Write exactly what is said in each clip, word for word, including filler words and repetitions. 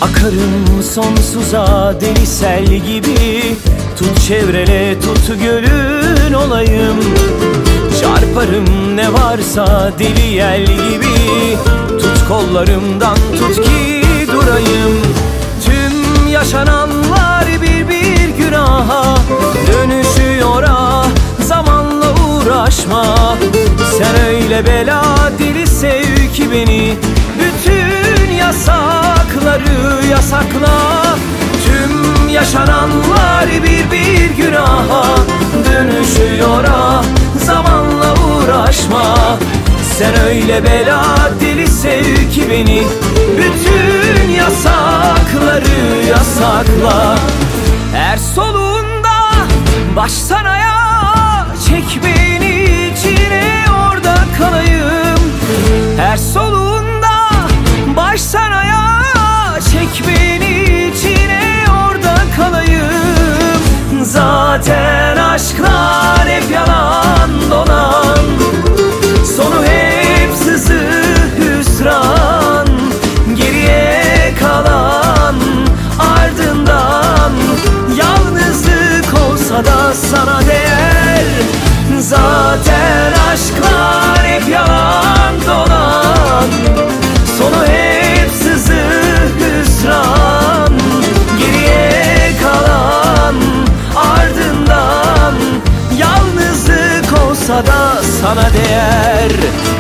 Akarım sonsuza deli sel gibi. Tut çevrele tut gölün olayım. Çarparım ne varsa deli yel gibi. Tut kollarımdan tut ki durayım. Tüm yaşananlar bir bir günaha dönüşüyor ah, zamanla uğraşma. Sen öyle bela deli sev ki beni. Bütün yasakları yasakla. Tüm yaşananlar bir bir günaha dönüşüyor ah, zamanla uğraşma. Sen öyle bela deli sev ki beni. Bütün yasakları yasakla. Her soluğunda baştan ayağa çek beni içine, orada kalayım. Her soluğunda baştan ayağa çek beni içine, orada kalayım. Zaten aşklar hep yalan dolan, sonu hep sızı hüsran. Geriye kalan ardından yalnızlık olsa da sana değer. Zaten aşklar hep yalan dolan, sonu hep sızı hüsran. Geriye kalan ardından yalnızlık olsa da sana değer.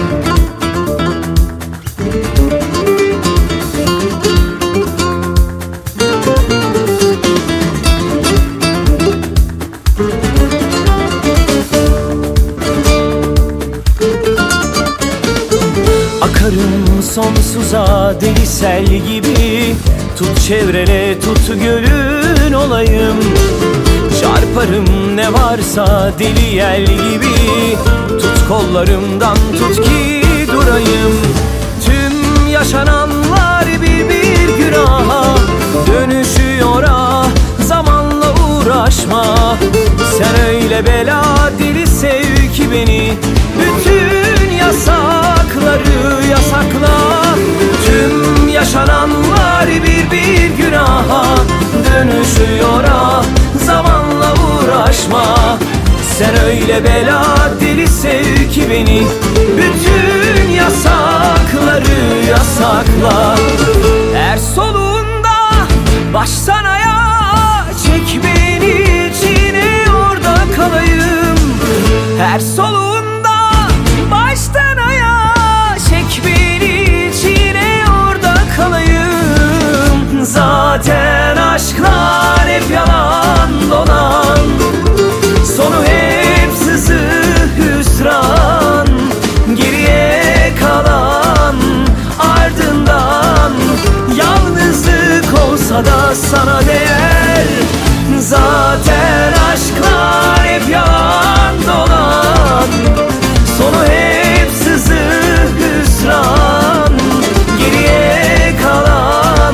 Akarım sonsuza deli sel gibi. Tut çevrele tut gölün olayım. Çarparım ne varsa deli yel gibi. Tut kollarımdan tut ki durayım. Tüm yaşananlar bir bir günaha dönüşüyor ah, zamanla uğraşma. Sen öyle bela deli sev ki beni. Bütün yasakları yasakla. Tüm yaşananlar bir bir günaha dönüşüyor ah, zamanla uğraşma. Sen öyle bela deli sev ki beni. Bütün yasakları yasakla. Her soluğunda baştan ayağa çek beni içine, orada kalayım. Her soluğunda baştan ayağa çek beni içine, orada kalayım. Zaten aşklar hep yalan dolan, sonu hep sızı hüsran. Geriye kalan ardından yalnızlık olsa da sana değer. Zaten aşklar hep yalan dolan, sonu hep sızı hüsran. Geriye kalan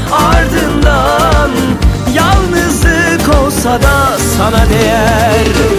ardından yalnızlık olsa da sana değer.